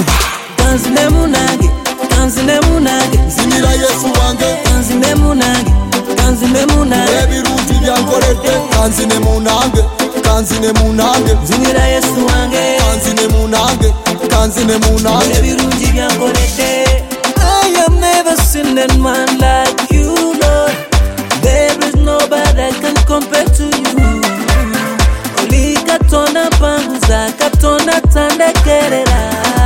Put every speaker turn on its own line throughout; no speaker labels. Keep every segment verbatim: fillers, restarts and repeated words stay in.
kanzine munange kanzine munange
zinira Yesu wange
kanzine munange kanzine munange
ebirungi byankoledde kanzine munange kanzine munange
zinira Yesu wange
kanzine munange kanzine munange
ebirungi byankoledde. I have never seen anyone like you, Lord. There is nobody that can compare to you. Oli katonda panguza katonda tandekerera.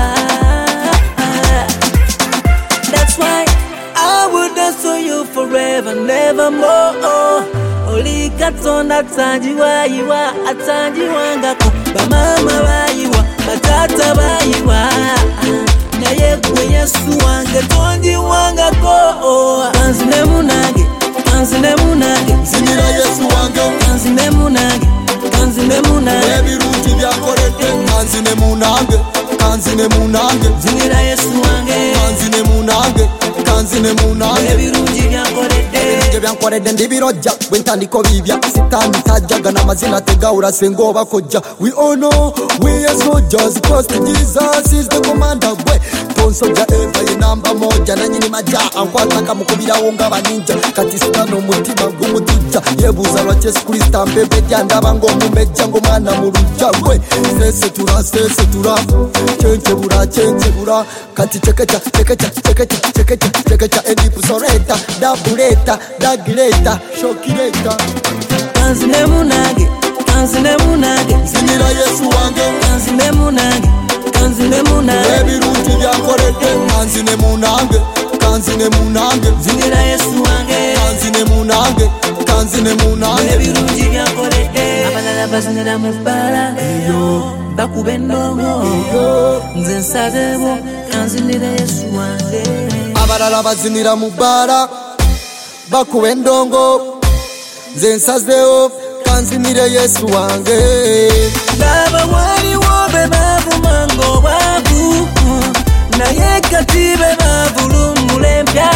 That's why I would dance for you forever, nevermore. Oli katonda tanjiwa yiwa atanjiwangako bamama bayiwa batata bayiwa naye gwe Yesu wange tonjiwangako. Kanzine munange kanzine munange
zinira Yesu wange
kanzine munange kanzine munange
ebirungi byankoledde kanzine munange kanzine munange
zinira Yesu wange
kanzine munange kanzine munange
ebirungi byankoledde
ebyo byankoledde ndibirojja bwe ntandiko bibya sitani tajjaga n'amazina tegawula senga oba kojja. We all know we are soldiers close to Jesus is the commander gwe tonsoja eva ye namba moja nanyini maja ankwataka mukubirawo nga baninja kati sitano omutima gumutujja yebuuza lwaki Yesu Kristo ampepejja ndaba ng'omumejja ng'omwana mu lujja gwe sesetula sesetula kyenkyebula kyenkyebula kati cekeca cekeca cekeca cekeca cekeca edipusoreta dabuleta dagileta shokileta.
kanzine munange kanzine munange
zinira Yesu wange
kanzine munange kanzine munange
ebirungi byankoledde kanzine munange kanzine munange
zinira Yesu wange
kanzine munange kanzine munange
ebirungi byankoledde. Abalala bazinira mu bbala bakuba endongo nze nsazebo kanzinira Yesu wange.
Abalala bazinira mu bbala bakuba endongo nze nsazeewo kanzinire Yesu wange.
Baba waliwo be bavuma ng'obwavu naye kati be bavulummula empya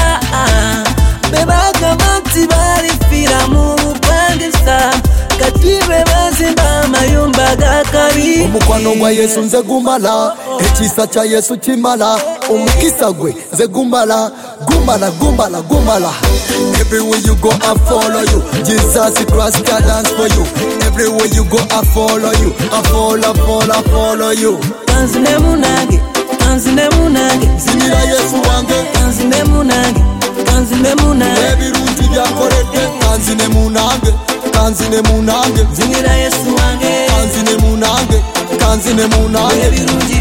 be bagamba nti balifiira mu bupangisa kati be bazimba amayumba ga kabi.
Omukwano gwa Yesu nze gumala ekisa kya Yesu kimala omukisa gwe nze gumala gumala gumala gumala. Everywhere you go I follow you Jesus Christ can dance for you. Everywhere you go I follow you I follow follow follow you.
kanzine munange kanzine munange
zinira Yesu wange
kanzine munange kanzine munange
ebirungi byankoledde kanzine munange kanzine munange
zinira Yesu wange
kanzine munange kanzine munange
ebirungi